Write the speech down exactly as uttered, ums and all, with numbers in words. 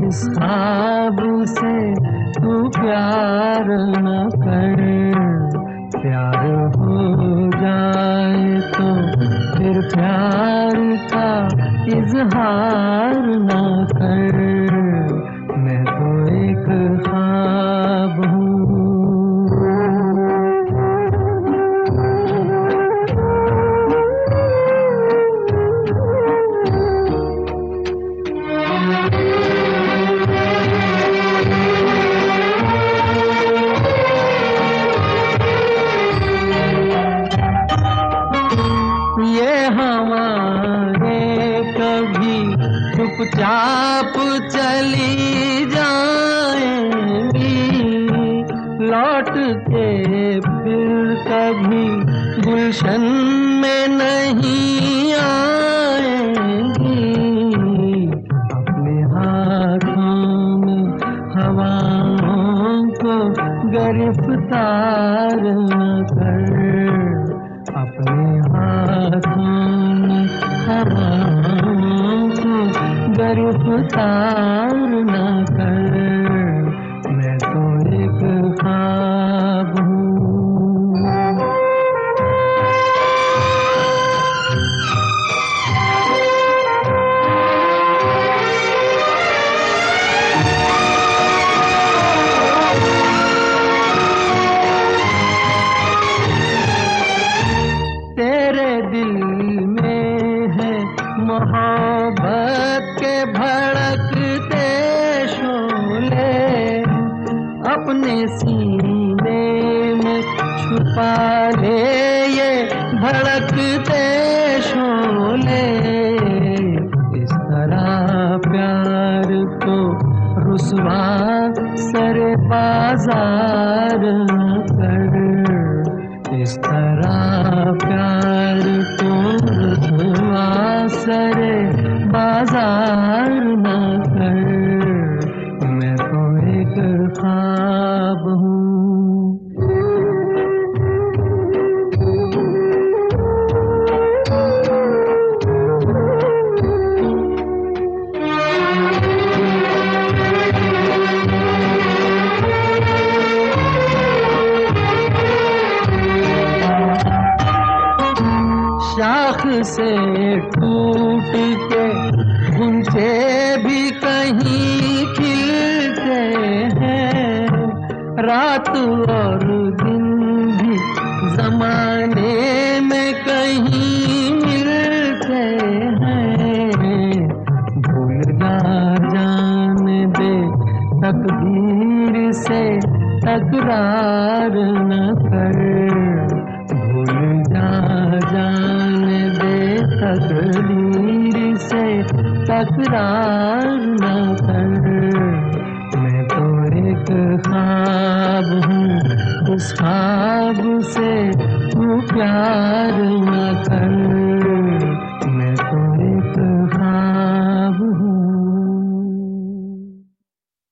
इस ख्वाब से तू प्यार न कर। प्यार हो जाए तो फिर प्यार का इजहार न कर। मैं तो एक ख्वाब हूँ। ये हमारे कभी चुपचाप चली जाएंगी, लौट के फिर कभी गुलशन में नहीं आएंगी। अपने हाथों में हवाओं को गिरफ्तार न कर। अपने हाथों में हवाओं को गिरफ्तार न कर। मैं तो एक ख्वाब हूँ। तेरे दिल में है मोहब्बत के भड़कते शोले, अपने सीने में छुपा ले ये भड़कते शोले। इस तरह प्यार को रुसवा सरे बाजार न कर। इस तरह प्यार को रुसवा सरे बाजार न कर। मैं तो एक ख्वाब हूँ। शाख से टूट के गुंचे भी कहीं खिलते हैं, रात और दिन भी जमाने में कहीं मिलते हैं। भूल जा जाने दे तकदीर से तकरार न कर। भूल जा जाने दे तकदीर से तकरार न कर। मैं तो एक ख्वाब हूँ, उस ख्वाब से तू प्यार न कर।